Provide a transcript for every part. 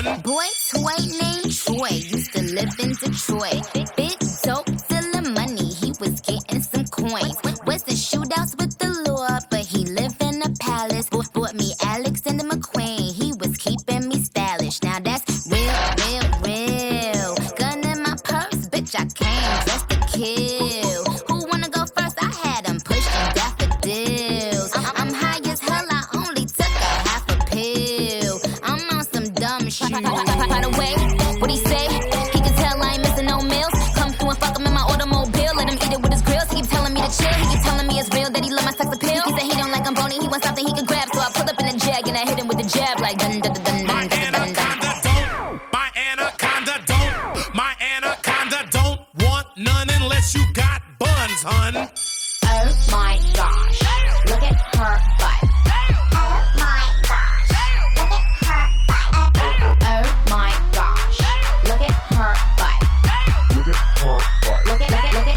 hun. Boy, toy named Troy used to live in Detroit. Big dope, stealing money, he was getting some coins. Wasn't shootouts with the law, but he lived in a palace. Bought me Alexander McQueen, he was keeping me stylish. Now that's real, real, real. Gun in my purse, bitch, I came just to kill. Who wanna go first? I had him pushing daffodils. I'm high as hell, I only took a half a pill. I'm on some dumb shit. By the way, what he say? He can tell I ain't missing no meals. Come through and fuck him in my automobile. Let him eat it with his grills. He keep telling me to chill. He keep telling me it's real that he love my sex appeal. He said he don't like I'm bony. He wants something he can grab. So I pull up in a jag and I hit him with the jab like dun dun dun dun dun dun dun dun. My anaconda don't. My anaconda don't want none unless you got buns, hun. Oh my gosh, look at her butt. Oh my gosh, look at her butt. Oh my gosh, look at her butt. Look at her butt. Look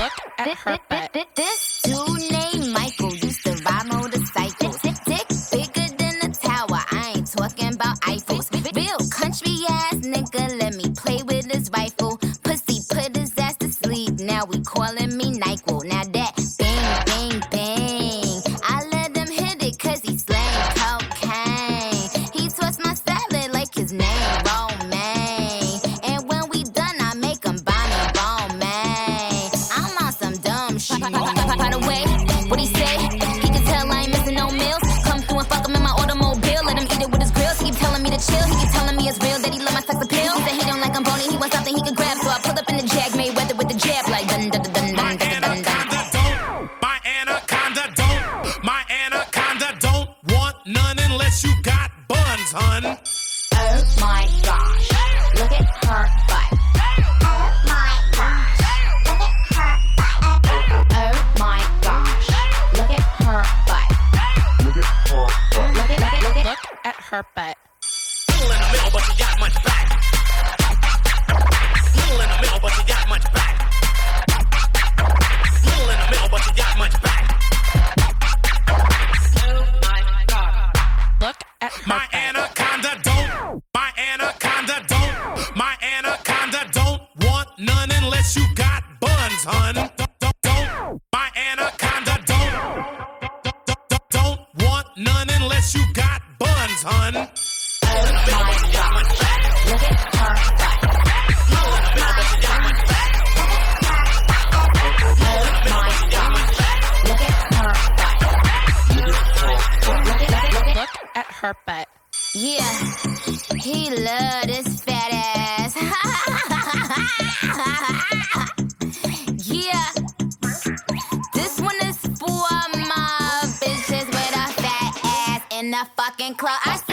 at her butt. This dude named Michael used to ride motorcycles. Dick bigger than a tower. I ain't talking about Eiffels. Real country ass nigga, let me play with his rifle. Pussy put his ass to sleep. Now we calling me NyQuil. Now that bang bang bang, I let him hit it 'cause he slang cocaine. He twists my salad like his name Romaine. And when we done, I make him Bonnie Romaine. I'm on some dumb shit. By the way, what he say? He can tell I ain't missing no meals. Come through and fuck him in my automobile. Let him eat it with his grills. He keep telling me to chill. He keep telling me it's real that he love my sex appeal. He said he don't like I'm bony. He wants something he can grab. So I pull up in the jag, Mayweather with the jab like dun dun dun dun My dun dun dun dun. anaconda don't. My anaconda don't. My anaconda don't want none unless you got buns, hun. Oh my gosh, look at her butt. Oh my gosh, look at her butt. Oh my gosh, look at her butt. Look at her butt. Look at her butt. Little in the middle, but you got much back. Little in the middle, but you got much back. Little in the middle, but you got much back. Oh my God. Look at her My butt. anaconda don't. My anaconda don't. My anaconda don't want none unless you got buns, hun. Don't. My anaconda don't want none unless you got buns, hun. Oh my gosh, look at her butt. Oh my gosh, look at her butt. Look at her butt. Yeah, he love this fat ass. Yeah, this one is for my bitches with a fat ass in the fucking club. I